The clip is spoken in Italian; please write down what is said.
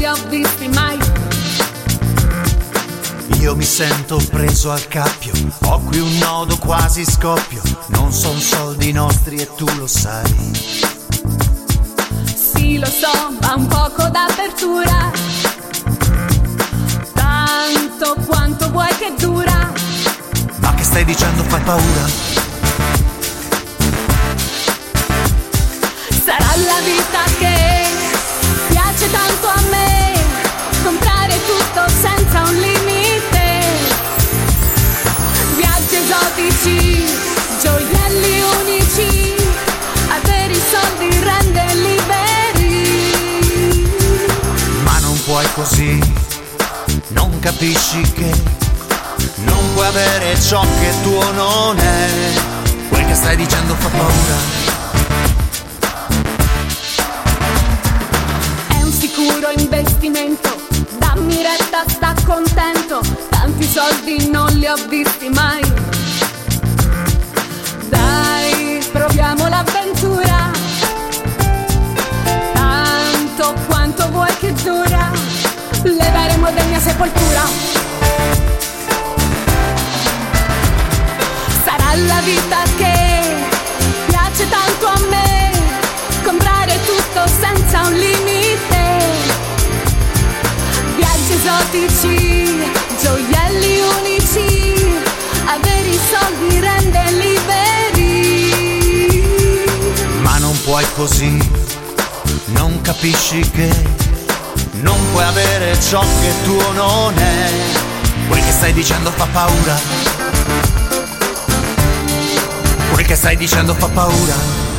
li ho visti mai. Io mi sento preso al cappio, ho qui un nodo quasi scoppio. Non son soldi nostri e tu lo sai. Sì, lo so, ma un poco d'apertura. Tanto quanto vuoi che dura. Ma che stai dicendo fa paura? Sarà la vita che piace tanto a me, comprare tutto senza un limite. Viaggi esotici, gioielli unici, avere i soldi rende liberi. Ma non puoi così, non capisci che non puoi avere ciò che tuo non è. Quel che stai dicendo fa paura. È un sicuro investimento, dammi retta, sta contento. Tanti soldi non li ho visti mai. Dai, proviamo l'avventura. Tanto quanto vuoi che dura, leveremo da mia sepoltura. Sarà la vita che piace tanto a me, comprare tutto senza un limite. Viaggi esotici, gioielli unici, avere i soldi rende liberi. Ma non puoi così, non capisci che non puoi avere ciò che tuo non è. Quel che stai dicendo fa paura. Quel che stai dicendo fa paura.